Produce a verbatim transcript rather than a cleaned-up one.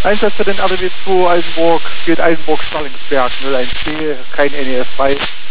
Einsatz für den R D W zwei Eisenburg, gilt Eisenburg Starlingsberg null eins B, kein N E S bei.